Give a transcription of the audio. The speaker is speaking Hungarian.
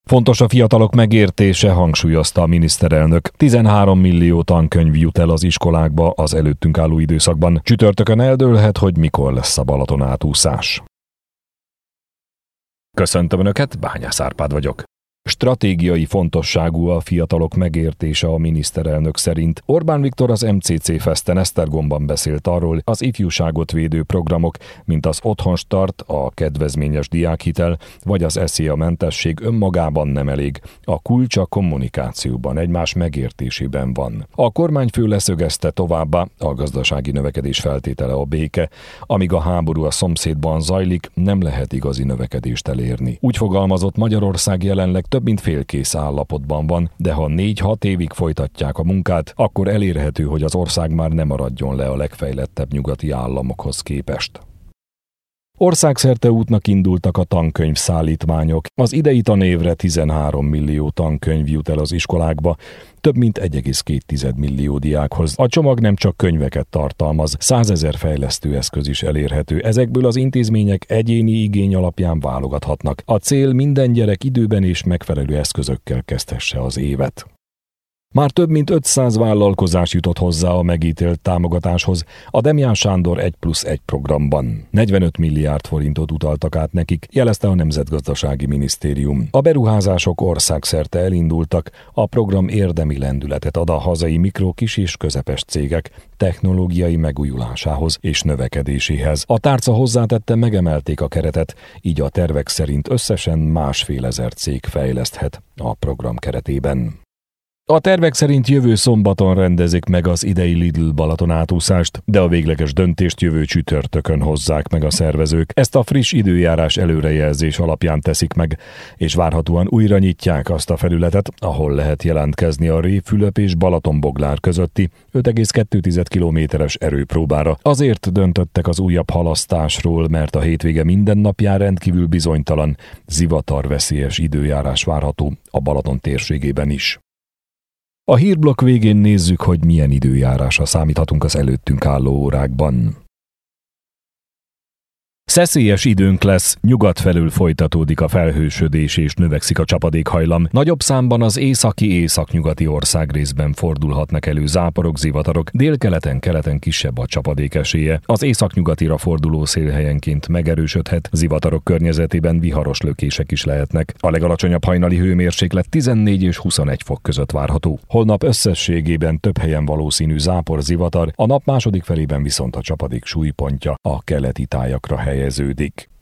Fontos a fiatalok megértése, hangsúlyozta a miniszterelnök. 13 millió tankönyv jut el az iskolákba az előttünk álló időszakban. Csütörtökön eldőlhet, hogy mikor lesz a Balaton átúszás. Köszöntöm Önöket, Bányász Árpád vagyok. Stratégiai fontosságú a fiatalok megértése a miniszterelnök szerint. Orbán Viktor az MCC Festen Esztergomban beszélt arról, az ifjúságot védő programok, mint az Otthonstart, a kedvezményes diákhitel vagy az eszéamentesség önmagában nem elég. A kulcs a kommunikációban, egymás megértésében van. A kormányfő leszögezte továbbá, a gazdasági növekedés feltétele a béke. Amíg a háború a szomszédban zajlik, nem lehet igazi növekedést elérni. Úgy fogalmazott, Magyarország jelenleg több mint félkész állapotban van, de ha 4-6 évig folytatják a munkát, akkor elérhető, hogy az ország már nem maradjon le a legfejlettebb nyugati államokhoz képest. Országszerte útnak indultak a tankönyvszállítmányok. Az idei tanévre 13 millió tankönyv jut el az iskolákba, több mint 1,2 millió diákhoz. A csomag nem csak könyveket tartalmaz, 100 000 fejlesztőeszköz is elérhető. Ezekből az intézmények egyéni igény alapján válogathatnak. A cél, minden gyerek időben és megfelelő eszközökkel kezdhesse az évet. Már több mint 500 vállalkozás jutott hozzá a megítélt támogatáshoz a Demján Sándor 1+1 programban. 45 milliárd forintot utaltak át nekik, jelezte a Nemzetgazdasági Minisztérium. A beruházások országszerte elindultak, a program érdemi lendületet ad a hazai mikro, kis és közepes cégek technológiai megújulásához és növekedéséhez. A tárca hozzátette, megemelték a keretet, így a tervek szerint összesen 1,5 cég fejleszthet a program keretében. A tervek szerint jövő szombaton rendezik meg az idei Lidl Balaton átúszást, de a végleges döntést jövő csütörtökön hozzák meg a szervezők. Ezt a friss időjárás előrejelzés alapján teszik meg, és várhatóan újra nyitják azt a felületet, ahol lehet jelentkezni a Révfülöp és Balatonboglár közötti 5,2 kilométeres erőpróbára. Azért döntöttek az újabb halasztásról, mert a hétvége minden napján rendkívül bizonytalan, zivatarveszélyes időjárás várható a Balaton térségében is. A hírblokk végén nézzük, hogy milyen időjárásra számíthatunk az előttünk álló órákban. Szeszélyes időnk lesz, nyugat felől folytatódik a felhősödés és növekszik a csapadékhajlam. Nagyobb számban az északi-északnyugati országrészben fordulhatnak elő záporok, zivatarok, délkeleten-keleten kisebb a csapadék esélye. Az északnyugatira forduló szél helyenként megerősödhet, zivatarok környezetében viharos lökések is lehetnek. A legalacsonyabb hajnali hőmérséklet 14 és 21 fok között várható. Holnap összességében több helyen valószínű zápor, zivatar, a nap második felében viszont a csapadék súlypontja a keleti tájakra helyeződik.